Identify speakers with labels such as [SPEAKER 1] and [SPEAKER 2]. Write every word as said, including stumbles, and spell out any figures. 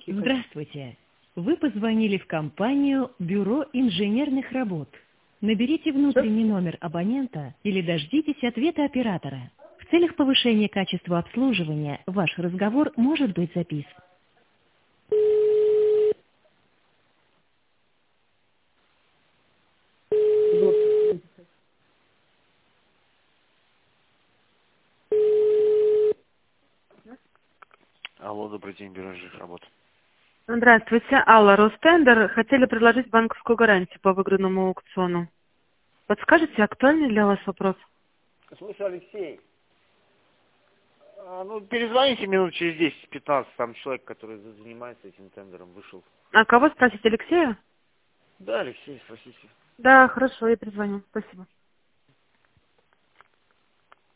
[SPEAKER 1] Здравствуйте. Вы позвонили в компанию «Бюро инженерных работ». Наберите внутренний номер абонента или дождитесь ответа оператора. В целях повышения качества обслуживания ваш разговор может быть записан.
[SPEAKER 2] Алло, добрый день, бюро инженерных работ.
[SPEAKER 3] Здравствуйте, Алла, Ростендер. Хотели предложить банковскую гарантию по выигранному аукциону. Подскажите, актуальный для вас вопрос?
[SPEAKER 2] Слушай, Алексей, а, ну перезвоните минут через десять-пятнадцать, там человек, который занимается этим тендером, вышел.
[SPEAKER 3] А кого спросить, Алексея?
[SPEAKER 2] Да, Алексей, спросите.
[SPEAKER 3] Да, хорошо, я перезвоню. Спасибо.